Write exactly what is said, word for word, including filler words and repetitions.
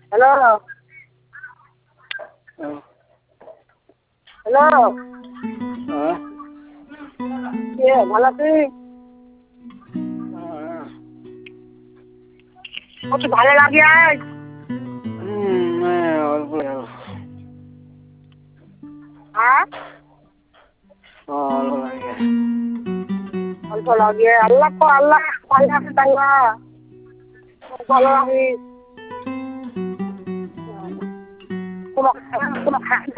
Hello hello হ্যাঁ কে ভালো আছিস? কত ভালো লাগে আজ হুম অল্প হ্যাঁ অল্প লাগে অল্প লাগে আল্লাহ তো আল্লাহ ভালো আছে তাই না ভালো লাগে তোমার তোমার